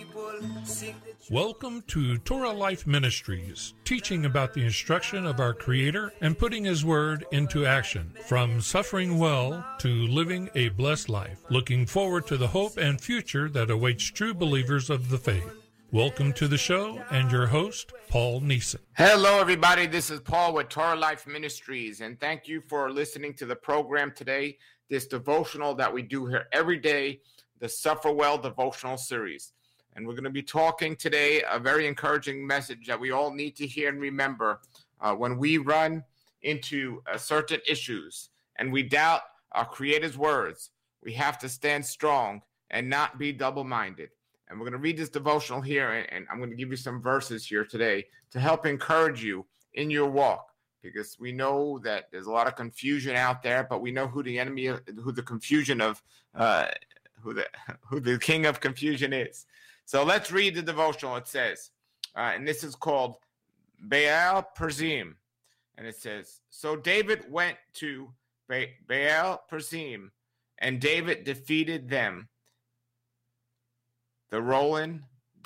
Welcome to Torah Life Ministries, teaching about the instruction of our Creator and putting His Word into action, from suffering well to living a blessed life, looking forward to the hope and future that awaits true believers of the faith. Welcome to the show and your host, Paul Neeson. Hello, everybody. This is Paul with Torah Life Ministries, and thank you for listening to the program today, this devotional that we do here every day, the Suffer Well devotional series. And we're going to be talking today a very encouraging message that we all need to hear and remember when we run into certain issues and we doubt our Creator's words. We have to stand strong and not be double-minded. And we're going to read this devotional here, and I'm going to give you some verses here today to help encourage you in your walk, because we know that there's a lot of confusion out there, but we know who the enemy, who the confusion of, who the king of confusion is. So let's read the devotional. It says, and this is called Baal Perazim, and it says, so David went to Baal Perazim, and David defeated them. The rolling,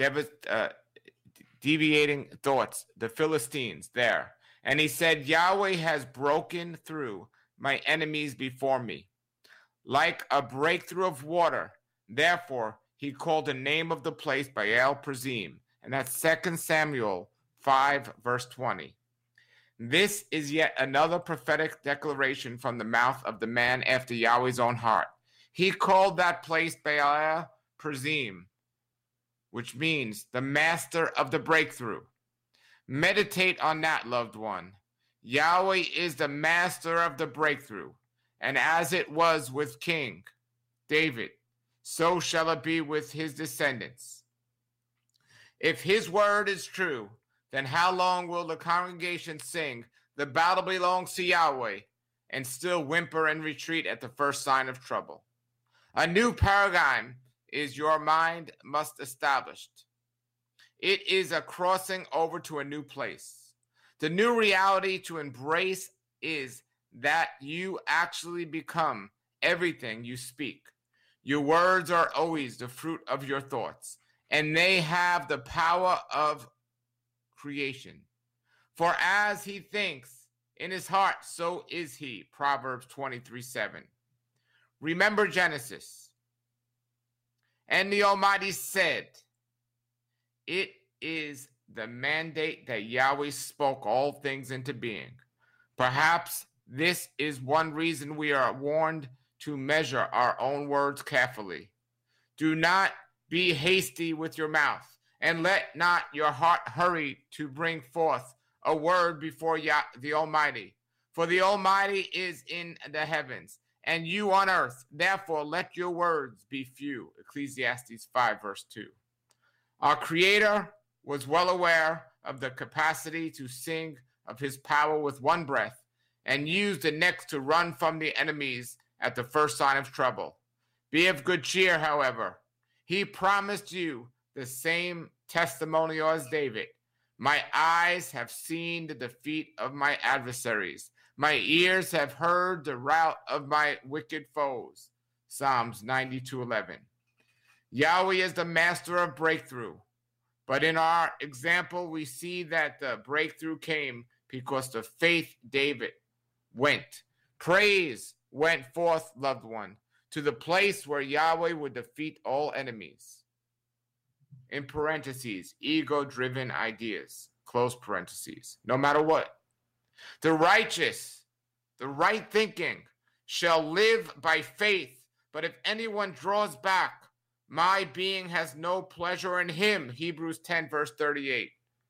deviating thoughts, the Philistines there. And he said, Yahweh has broken through my enemies before me, like a breakthrough of water. Therefore, he called the name of the place Baal Perazim. And that's 2 Samuel 5, verse 20. This is yet another prophetic declaration from the mouth of the man after Yahweh's own heart. He called that place Baal Perazim, which means the master of the breakthrough. Meditate on that, loved one. Yahweh is the master of the breakthrough. And as it was with King David, so shall it be with his descendants. If his word is true, then how long will the congregation sing, the battle belongs to Yahweh, and still whimper and retreat at the first sign of trouble? A new paradigm is your mind must established. It is a crossing over to a new place. The new reality to embrace is that you actually become everything you speak. Your words are always the fruit of your thoughts, and they have the power of creation. For as he thinks in his heart, so is he. Proverbs 23:7. Remember Genesis. And the Almighty said, it is the mandate that Yahweh spoke all things into being. Perhaps this is one reason we are warned to measure our own words carefully. Do not be hasty with your mouth, and let not your heart hurry to bring forth a word before the Almighty. For the Almighty is in the heavens, and you on earth. Therefore, let your words be few. Ecclesiastes 5, verse 2. Our Creator was well aware of the capacity to sing of his power with one breath and use the next to run from the enemies at the first sign of trouble. Be of good cheer, however. He promised you the same testimonial as David. My eyes have seen the defeat of my adversaries. My ears have heard the rout of my wicked foes. Psalms 92:11. Yahweh is the master of breakthrough. But in our example, we see that the breakthrough came because the faith David went. Praise went forth, loved one, to the place where Yahweh would defeat all enemies. In parentheses, ego-driven ideas, close parentheses, no matter what. The righteous, the right thinking, shall live by faith. But if anyone draws back, my being has no pleasure in him. Hebrews 10, verse 38.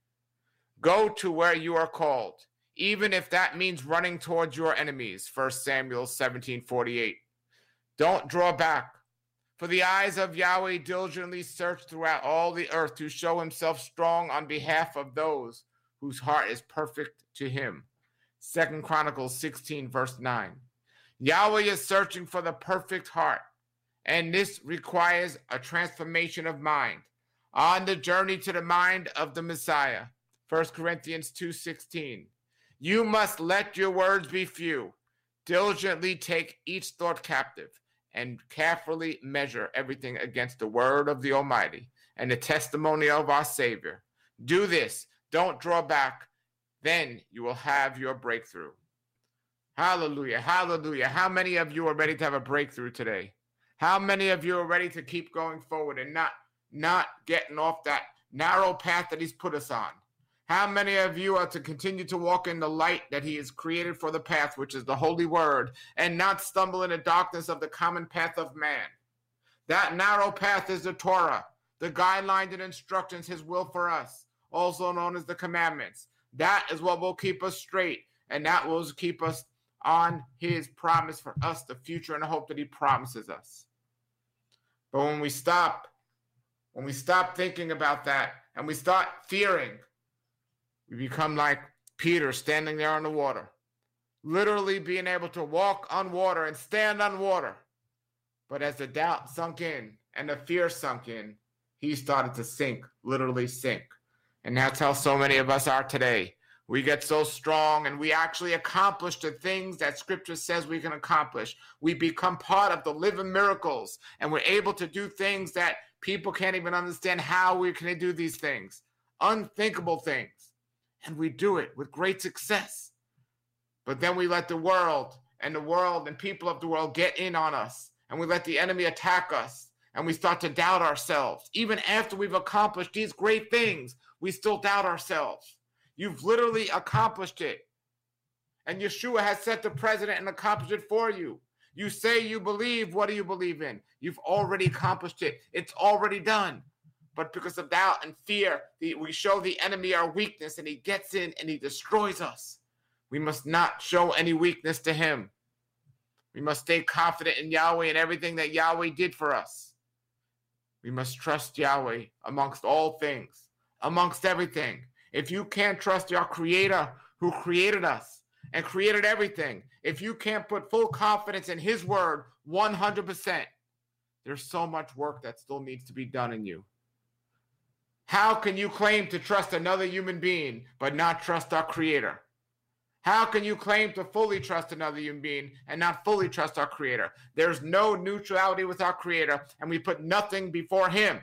Go to where you are called, even if that means running towards your enemies. 1 Samuel 17:48. Don't draw back. For the eyes of Yahweh diligently search throughout all the earth to show himself strong on behalf of those whose heart is perfect to him. 2 Chronicles 16, verse 9. Yahweh is searching for the perfect heart, and this requires a transformation of mind. On the journey to the mind of the Messiah, 1 Corinthians 2:16. You must let your words be few. Diligently take each thought captive and carefully measure everything against the word of the Almighty and the testimony of our Savior. Do this. Don't draw back. Then you will have your breakthrough. Hallelujah. Hallelujah. How many of you are ready to have a breakthrough today? How many of you are ready to keep going forward and not getting off that narrow path that he's put us on? How many of you are to continue to walk in the light that he has created for the path, which is the holy word, and not stumble in the darkness of the common path of man? That narrow path is the Torah, the guidelines and instructions, his will for us, also known as the commandments. That is what will keep us straight, and that will keep us on his promise for us, the future and the hope that he promises us. But when we stop thinking about that and we start fearing, we become like Peter standing there on the water, literally being able to walk on water and stand on water. But as the doubt sunk in and the fear sunk in, he started to sink, literally sink. And that's how so many of us are today. We get so strong and we actually accomplish the things that Scripture says we can accomplish. We become part of the living miracles, and we're able to do things that people can't even understand how we can do these things. Unthinkable things. And we do it with great success. But then we let the world and people of the world get in on us. And we let the enemy attack us. And we start to doubt ourselves. Even after we've accomplished these great things, we still doubt ourselves. You've literally accomplished it. And Yeshua has set the precedent and accomplished it for you. You say you believe. What do you believe in? You've already accomplished it. It's already done. But because of doubt and fear, we show the enemy our weakness, and he gets in and he destroys us. We must not show any weakness to him. We must stay confident in Yahweh and everything that Yahweh did for us. We must trust Yahweh amongst all things, amongst everything. If you can't trust your Creator who created us and created everything, if you can't put full confidence in his word 100%, there's so much work that still needs to be done in you. How can you claim to trust another human being but not trust our Creator? How can you claim to fully trust another human being and not fully trust our Creator? There's no neutrality with our Creator, and we put nothing before him.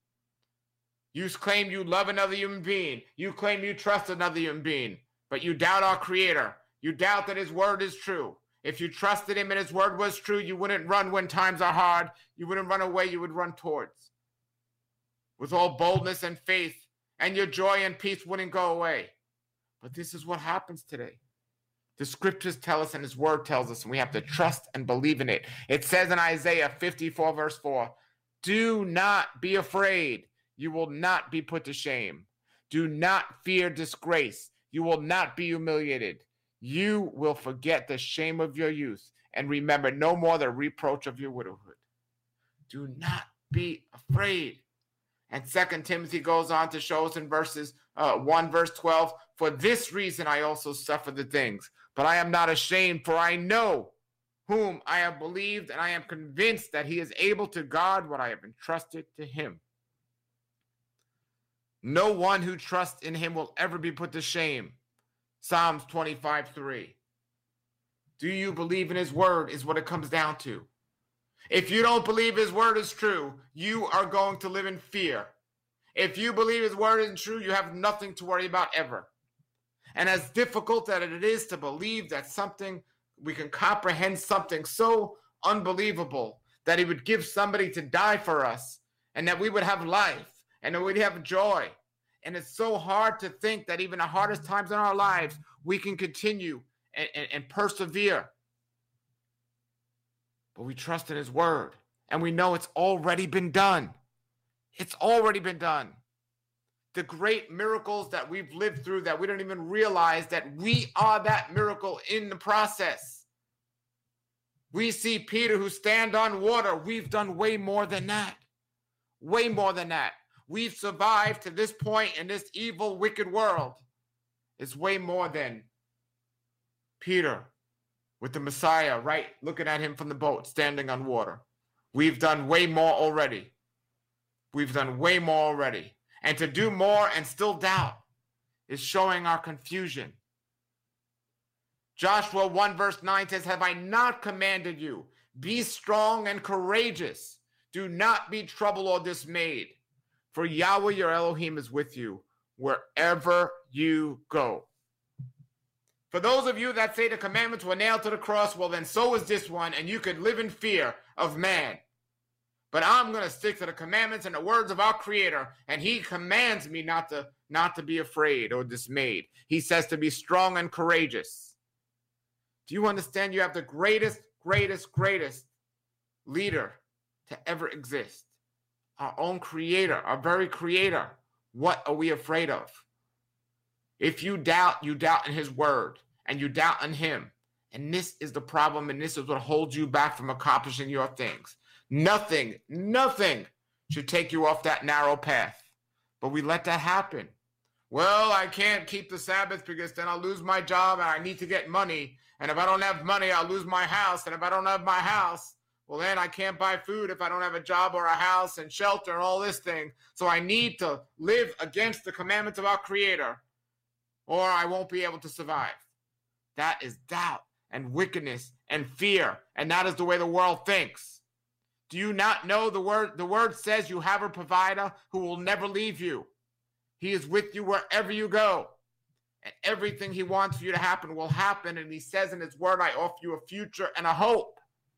You claim you love another human being. You claim you trust another human being, but you doubt our Creator. You doubt that his word is true. If you trusted him and his word was true, you wouldn't run when times are hard. You wouldn't run away. You would run towards. With all boldness and faith, and your joy and peace wouldn't go away. But this is what happens today. The Scriptures tell us and his word tells us, and we have to trust and believe in it. It says in Isaiah 54 verse 4, do not be afraid. You will not be put to shame. Do not fear disgrace. You will not be humiliated. You will forget the shame of your youth and remember no more the reproach of your widowhood. Do not be afraid. And 2 Timothy goes on to show us in verses 1 verse 12, for this reason I also suffer the things, but I am not ashamed, for I know whom I have believed, and I am convinced that he is able to guard what I have entrusted to him. No one who trusts in him will ever be put to shame. Psalms 25:3. Do you believe in his word is what it comes down to. If you don't believe his word is true, you are going to live in fear. If you believe his word isn't true, you have nothing to worry about ever. And as difficult as it is to believe that we can comprehend something so unbelievable, that he would give somebody to die for us, and that we would have life, and that we'd have joy. And it's so hard to think that even the hardest times in our lives, we can continue and persevere. But we trust in his word, and we know it's already been done. It's already been done. The great miracles that we've lived through that we don't even realize that we are that miracle in the process. We see Peter who stand on water. We've done way more than that. Way more than that. We've survived to this point in this evil, wicked world. It's way more than Peter with the Messiah, right? Looking at him from the boat, standing on water. We've done way more already. We've done way more already. And to do more and still doubt is showing our confusion. Joshua 1 verse 9 says, have I not commanded you? Be strong and courageous. Do not be troubled or dismayed, for Yahweh your Elohim is with you wherever you go. For those of you that say the commandments were nailed to the cross, well, then so is this one, and you could live in fear of man. But I'm going to stick to the commandments and the words of our Creator, and He commands me not to be afraid or dismayed. He says to be strong and courageous. Do you understand? You have the greatest leader to ever exist. Our own Creator, our very Creator. What are we afraid of? If you doubt in His word, and you doubt in Him. And this is the problem, and this is what holds you back from accomplishing your things. Nothing should take you off that narrow path. But we let that happen. Well, I can't keep the Sabbath because then I'll lose my job and I need to get money. And if I don't have money, I'll lose my house. And if I don't have my house, well, then I can't buy food if I don't have a job or a house and shelter and all this thing. So I need to live against the commandments of our Creator, or I won't be able to survive. That is doubt and wickedness and fear. And that is the way the world thinks. Do you not know the word? The word says you have a provider who will never leave you. He is with you wherever you go. And everything He wants for you to happen will happen. And He says in His word, I offer you a future and a hope.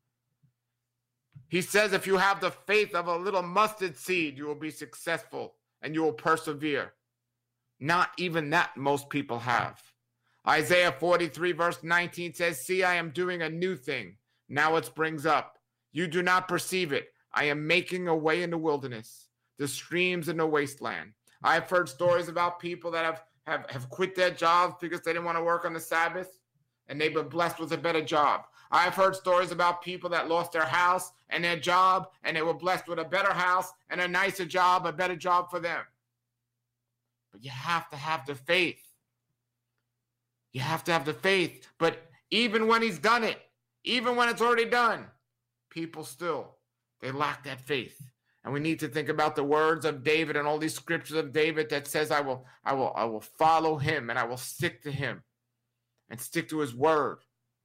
He says if you have the faith of a little mustard seed, you will be successful and you will persevere. Not even that most people have. Isaiah 43 verse 19 says, see, I am doing a new thing. Now it springs up. You do not perceive it. I am making a way in the wilderness, the streams in the wasteland. I've heard stories about people that have quit their jobs because they didn't want to work on the Sabbath, and they've been blessed with a better job. I've heard stories about people that lost their house and their job, and they were blessed with a better house and a nicer job, a better job for them. But you have to have the faith. You have to have the faith. But even when He's done it, even when it's already done, people still, they lack that faith. And we need to think about the words of David and all these scriptures of David that says, I will follow Him and I will stick to Him and stick to His word.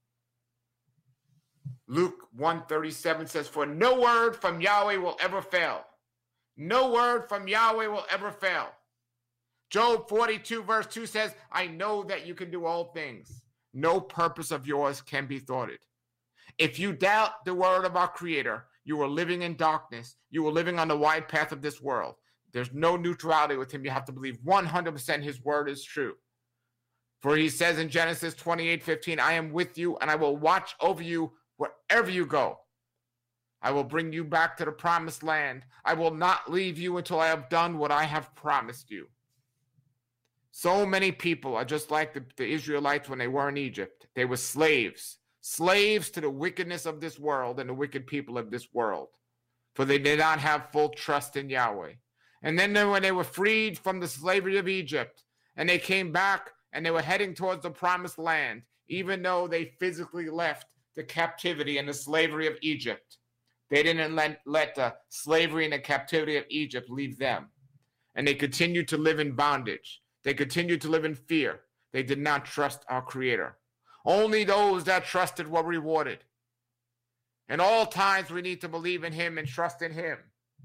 Luke 1:37 says, for no word from Yahweh will ever fail. No word from Yahweh will ever fail. Job 42 verse 2 says, I know that you can do all things. No purpose of yours can be thwarted. If you doubt the word of our Creator, you are living in darkness. You are living on the wide path of this world. There's no neutrality with Him. You have to believe 100% His word is true. For He says in Genesis 28:15, I am with you and I will watch over you wherever you go. I will bring you back to the promised land. I will not leave you until I have done what I have promised you. So many people are just like the Israelites when they were in Egypt. They were slaves to the wickedness of this world and the wicked people of this world, for they did not have full trust in Yahweh. And then when they were freed from the slavery of Egypt and they came back and they were heading towards the promised land, even though they physically left the captivity and the slavery of Egypt, they didn't let the slavery and the captivity of Egypt leave them. And they continued to live in bondage. They continued to live in fear. They did not trust our Creator. Only those that trusted were rewarded. In all times, we need to believe in Him and trust in Him.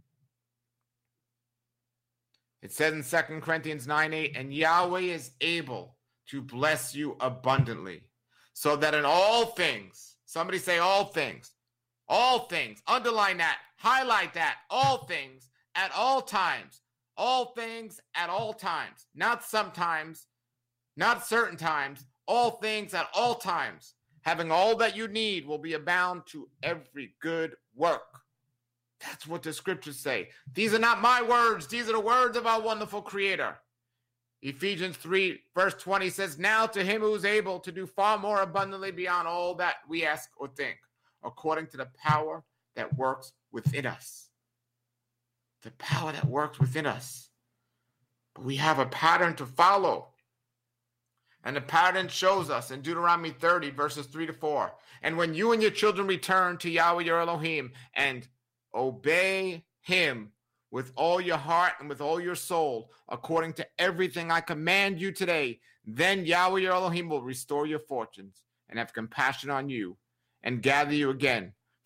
It says in 2 Corinthians 9:8, and Yahweh is able to bless you abundantly, so that in all things, somebody say all things, underline that, highlight that, all things, at all times, all things at all times, not sometimes, not certain times, all things at all times, having all that you need will be abound to every good work. That's what the scriptures say. These are not my words. These are the words of our wonderful Creator. Ephesians 3 verse 20 says, now to Him who is able to do far more abundantly beyond all that we ask or think, according to the power that works within us. The power that works within us. But we have a pattern to follow. And the pattern shows us in Deuteronomy 30 verses 3-4. And when you and your children return to Yahweh your Elohim and obey Him with all your heart and with all your soul, according to everything I command you today, then Yahweh your Elohim will restore your fortunes and have compassion on you and gather you again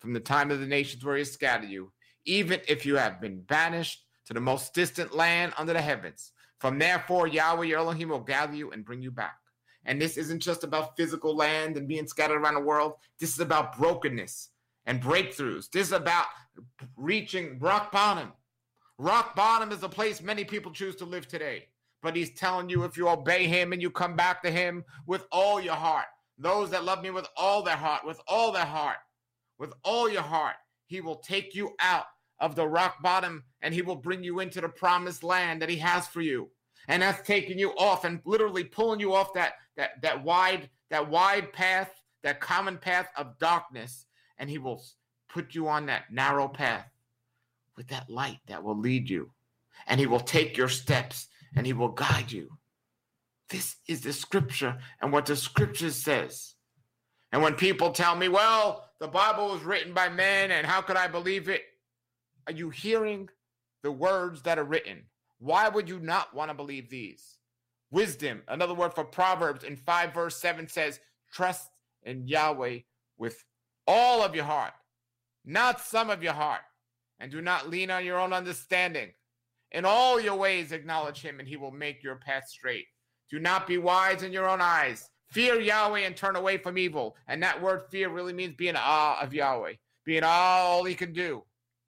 from the time of the nations where he has scattered you, even if you have been banished to the most distant land under the heavens. From therefore, Yahweh your Elohim will gather you and bring you back. And this isn't just about physical land and being scattered around the world. This is about brokenness and breakthroughs. This is about reaching rock bottom. Rock bottom is a place many people choose to live today. But he's telling you, if you obey him and you come back to him with all your heart, those that love me with all their heart, with all their heart, with all your heart, he will take you out of the rock bottom and he will bring you into the promised land that he has for you. And that's taking you off and literally pulling you off that wide path, that common path of darkness. And he will put you on that narrow path with that light that will lead you. And he will take your steps and he will guide you. This is the scripture and what the scripture says. And when people tell me, well, the Bible was written by men and how could I believe it? Are you hearing the words that are written? Why would you not want to believe these? Wisdom, another word for Proverbs in 5 verse 7 says, trust in Yahweh with all of your heart, not some of your heart, and do not lean on your own understanding. In all your ways acknowledge him and he will make your path straight. Do not be wise in your own eyes. Fear Yahweh and turn away from evil. And that word fear really means be in awe of Yahweh. Be in awe of all he can do.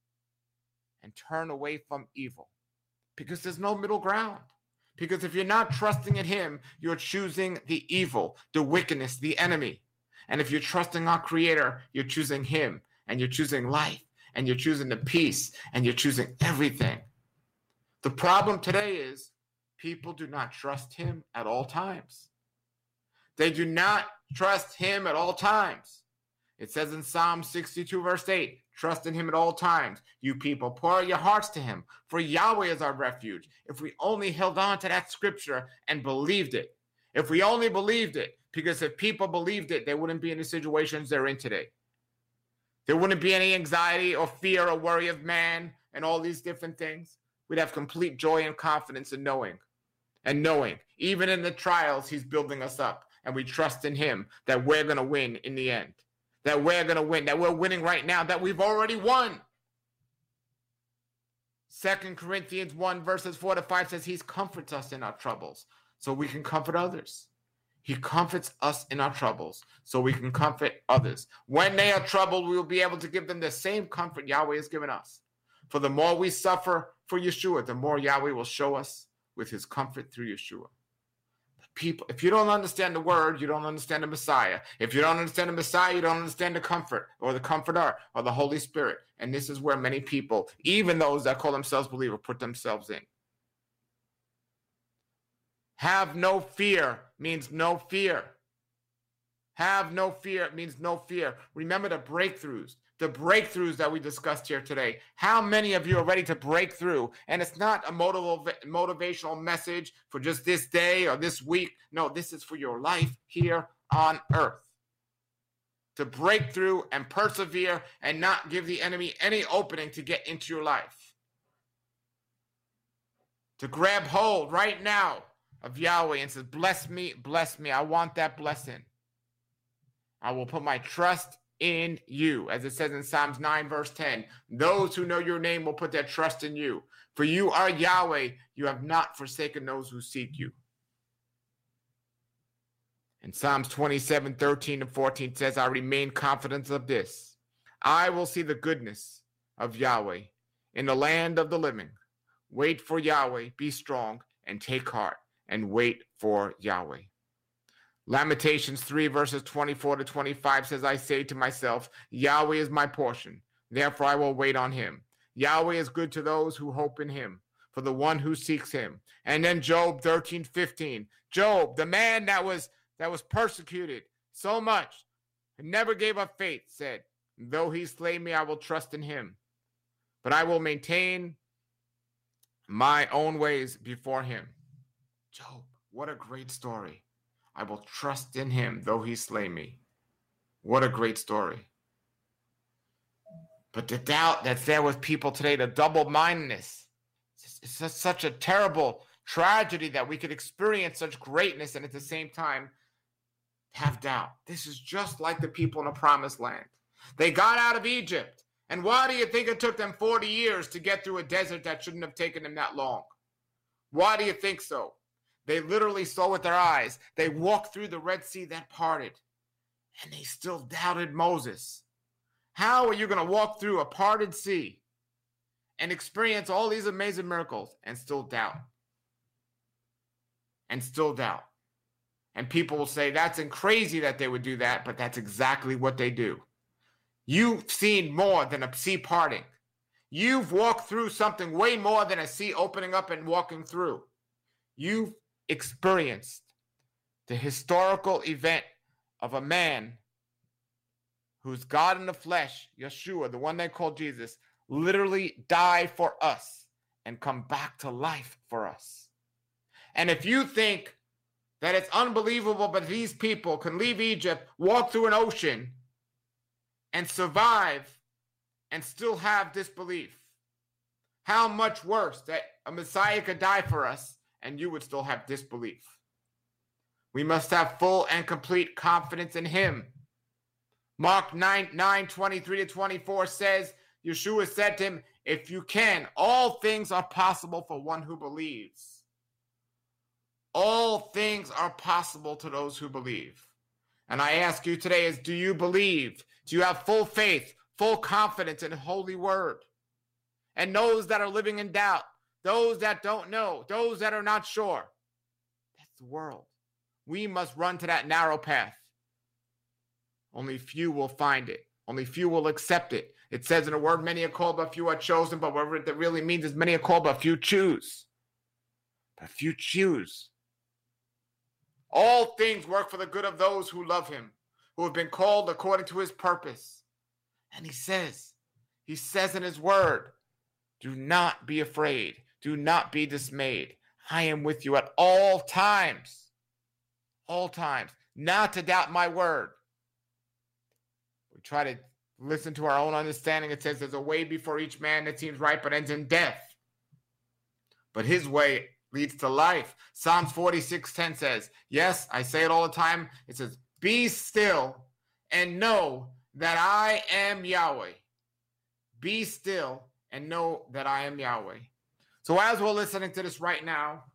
And turn away from evil. Because there's no middle ground. Because if you're not trusting in him, you're choosing the evil, the wickedness, the enemy. And if you're trusting our Creator, you're choosing him. And you're choosing life. And you're choosing the peace. And you're choosing everything. The problem today is people do not trust him at all times. They do not trust him at all times. It says in Psalm 62 verse 8, trust in him at all times. You people, pour out your hearts to him, for Yahweh is our refuge. If we only held on to that scripture and believed it. If we only believed it. Because if people believed it, they wouldn't be in the situations they're in today. There wouldn't be any anxiety or fear or worry of man and all these different things. We'd have complete joy and confidence in knowing. And knowing, even in the trials, he's building us up. And we trust in him that we're going to win in the end. That we're going to win. That we're winning right now. That we've already won. 2 Corinthians 1 verses 4 to 5 says he comforts us in our troubles so we can comfort others. He comforts us in our troubles so we can comfort others. When they are troubled, we will be able to give them the same comfort Yahweh has given us. For the more we suffer for Yeshua, the more Yahweh will show us with his comfort through Yeshua. People, if you don't understand the word, you don't understand the Messiah. If you don't understand the Messiah, you don't understand the comfort or the comforter or the Holy Spirit. And this is where many people, even those that call themselves believers, put themselves in. Have no fear means no fear. Have no fear means no fear. Remember the breakthroughs that we discussed here today. How many of you are ready to break through? And it's not a motivational message for just this day or this week. No, this is for your life here on earth. To break through and persevere and not give the enemy any opening to get into your life. To grab hold right now of Yahweh and says, bless me, I want that blessing. I will put my trust in you. As it says in Psalms 9 verse 10, those who know your name will put their trust in you. For you are Yahweh, you have not forsaken those who seek you. And Psalms 27, 13 and 14 says, I remain confident of this. I will see the goodness of Yahweh in the land of the living. Wait for Yahweh, be strong, and take heart, and wait for Yahweh. Lamentations 3 verses 24 to 25 says, I say to myself, Yahweh is my portion. Therefore I will wait on him. Yahweh is good to those who hope in him, for the one who seeks him. And then Job 13:15. Job, the man that was persecuted so much and never gave up faith, said, though he slay me, I will trust in him. But I will maintain my own ways before him. Job, what a great story. I will trust in him, though he slay me. What a great story. But the doubt that's there with people today, the double-mindedness, it's such a terrible tragedy that we could experience such greatness and at the same time have doubt. This is just like the people in the promised land. They got out of Egypt. And why do you think it took them 40 years to get through a desert that shouldn't have taken them that long? Why do you think so? They literally saw with their eyes. They walked through the Red Sea that parted. And they still doubted Moses. How are you going to walk through a parted sea and experience all these amazing miracles and still doubt? And still doubt. And people will say that's crazy that they would do that, but that's exactly what they do. You've seen more than a sea parting. You've walked through something way more than a sea opening up and walking through. You've experienced the historical event of a man who's God in the flesh, Yeshua, the one they call Jesus, literally die for us and come back to life for us. And if you think that it's unbelievable, but these people can leave Egypt, walk through an ocean, and survive and still have disbelief, how much worse that a Messiah could die for us and you would still have disbelief. We must have full and complete confidence in him. Mark 9:23-24 says, Yeshua said to him, if you can, all things are possible for one who believes. All things are possible to those who believe. And I ask you today is, do you believe? Do you have full faith, full confidence in the Holy Word? And those that are living in doubt, those that don't know, those that are not sure, that's the world. We must run to that narrow path. Only few will find it. Only few will accept it. It says in the word, many are called, but few are chosen. But what it really means is many are called, but few choose. But few choose. All things work for the good of those who love him, who have been called according to his purpose. And he says in his word, do not be afraid. Do not be dismayed. I am with you at all times. All times. Not to doubt my word. We try to listen to our own understanding. It says there's a way before each man that seems right but ends in death. But his way leads to life. Psalms 46:10 says, yes, I say it all the time. It says, be still and know that I am Yahweh. Be still and know that I am Yahweh. So as we're listening to this right now,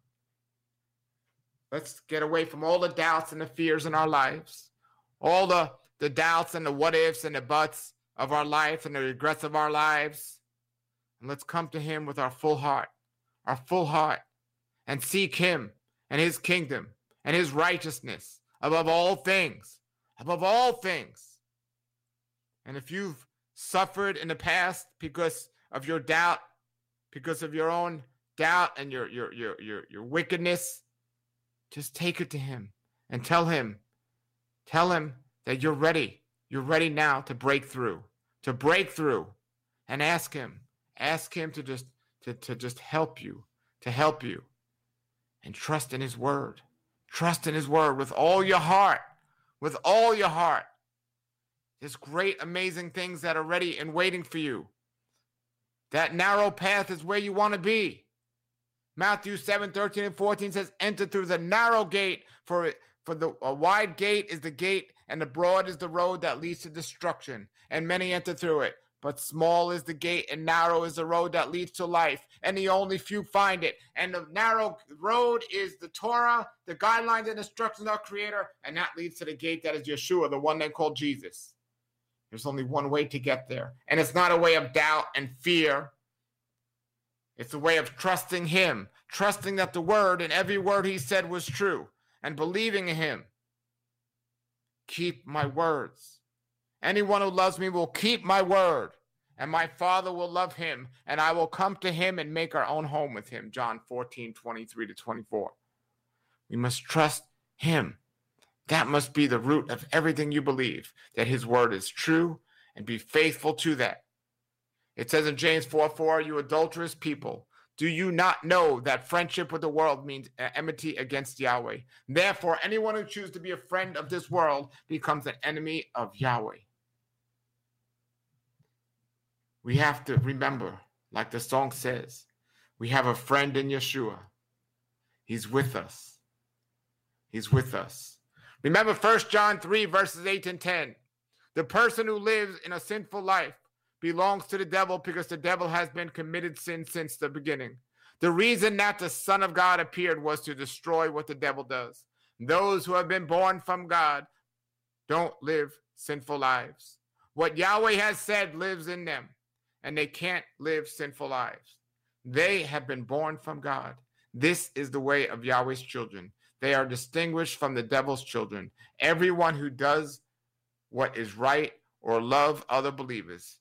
let's get away from all the doubts and the fears in our lives, all the doubts and the what ifs and the buts of our life and the regrets of our lives. And let's come to him with our full heart, and seek him and his kingdom and his righteousness above all things, above all things. And if you've suffered in the past because of your doubt, because of your own doubt and your wickedness, just take it to him and tell him that you're ready. You're ready now to break through, and ask him to just help you, and trust in his word. Trust in his word with all your heart, There's great, amazing things that are ready and waiting for you. That narrow path is where you want to be. Matthew 7:13-14 says, enter through the narrow gate, for a wide gate is the gate, and the broad is the road that leads to destruction, and many enter through it. But small is the gate and narrow is the road that leads to life, and the only few find it. And the narrow road is the Torah, the guidelines and instructions of our Creator, and that leads to the gate that is Yeshua, the one they call Jesus. There's only one way to get there. And it's not a way of doubt and fear. It's a way of trusting him, trusting that the word and every word he said was true, and believing in him. Keep my words. Anyone who loves me will keep my word, and my Father will love him, and I will come to him and make our own home with him. John 14:23-24. We must trust him. That must be the root of everything you believe, that his word is true, and be faithful to that. It says in James 4:4, you adulterous people, do you not know that friendship with the world means enmity against Yahweh? Therefore, anyone who chooses to be a friend of this world becomes an enemy of Yahweh. We have to remember, like the song says, we have a friend in Yeshua. He's with us. He's with us. Remember 1 John 3, verses 8 and 10. The person who lives in a sinful life belongs to the devil because the devil has been committed sin since the beginning. The reason that the Son of God appeared was to destroy what the devil does. Those who have been born from God don't live sinful lives. What Yahweh has said lives in them, and they can't live sinful lives. They have been born from God. This is the way of Yahweh's children. They are distinguished from the devil's children. Everyone who does what is right or love other believers.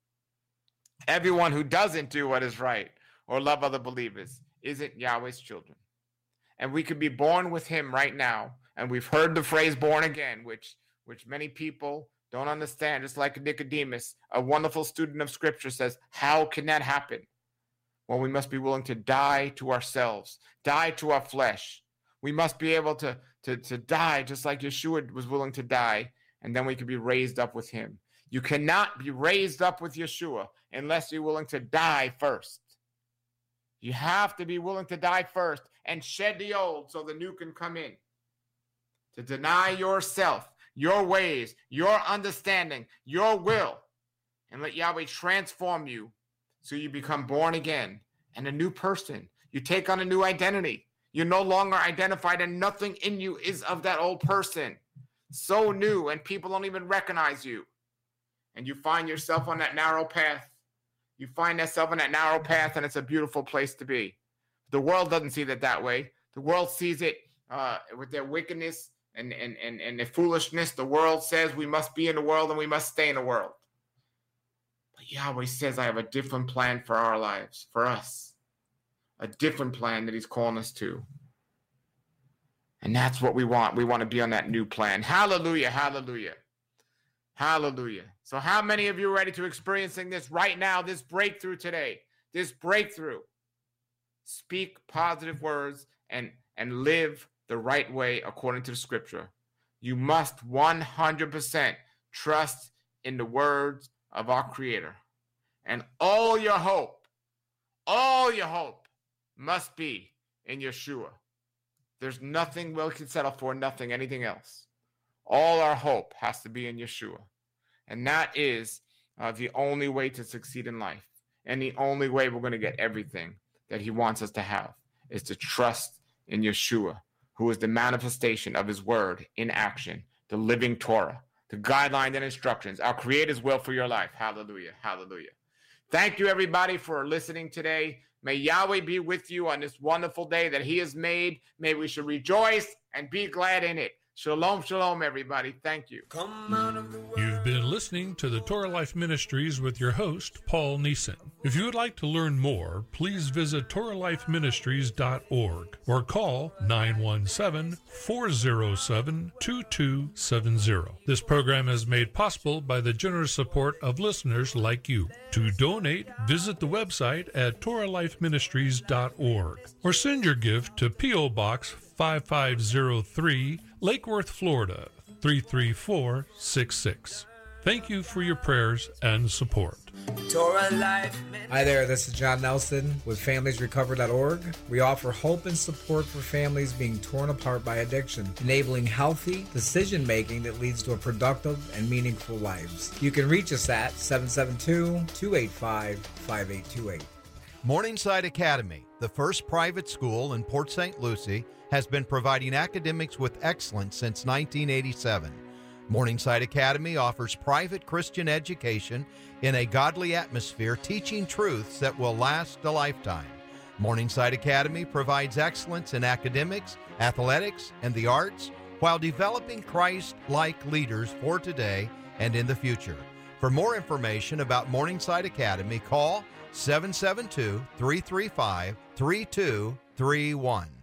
Everyone who doesn't do what is right or love other believers isn't Yahweh's children. And we could be born with him right now. And we've heard the phrase born again, which many people don't understand. Just like Nicodemus, a wonderful student of Scripture, says, how can that happen? Well, we must be willing to die to ourselves, die to our flesh. We must be able to die just like Yeshua was willing to die, and then we can be raised up with him. You cannot be raised up with Yeshua unless you're willing to die first. You have to be willing to die first and shed the old so the new can come in. To deny yourself, your ways, your understanding, your will, and let Yahweh transform you so you become born again and a new person. You take on a new identity. You're no longer identified, and nothing in you is of that old person. So new, and people don't even recognize you. And you find yourself on that narrow path. You find yourself on that narrow path, and it's a beautiful place to be. The world doesn't see it that way. The world sees it with their wickedness and their foolishness. The world says we must be in the world and we must stay in the world. But Yahweh says, I have a different plan for our lives, for us. A different plan that he's calling us to. And that's what we want. We want to be on that new plan. Hallelujah, hallelujah, hallelujah. So how many of you are ready to experiencing this right now, this breakthrough today, this breakthrough? Speak positive words and live the right way according to the Scripture. You must 100% trust in the words of our Creator. And all your hope must be in Yeshua. There's nothing we can settle for, nothing, anything else. All our hope has to be in Yeshua. And that is the only way to succeed in life. And the only way we're going to get everything that he wants us to have is to trust in Yeshua, who is the manifestation of his word in action, the living Torah, the guidelines and instructions, our Creator's will for your life. Hallelujah, hallelujah. Thank you, everybody, for listening today. May Yahweh be with you on this wonderful day that he has made. May we should rejoice and be glad in it. Shalom, shalom, everybody. Thank you. You've been listening to the Torah Life Ministries with your host, Paul Neeson. If you would like to learn more, please visit TorahLifeMinistries.org or call 917-407-2270. This program is made possible by the generous support of listeners like you. To donate, visit the website at TorahLifeMinistries.org or send your gift to P.O. Box 5503, Lake Worth, Florida, 33466. Thank you for your prayers and support. Hi there, this is John Nelson with FamiliesRecover.org. We offer hope and support for families being torn apart by addiction, enabling healthy decision-making that leads to productive and meaningful lives. You can reach us at 772-285-5828. Morningside Academy, the first private school in Port St. Lucie, has been providing academics with excellence since 1987. Morningside Academy offers private Christian education in a godly atmosphere, teaching truths that will last a lifetime. Morningside Academy provides excellence in academics, athletics, and the arts while developing Christ-like leaders for today and in the future. For more information about Morningside Academy, call 772-335-3231.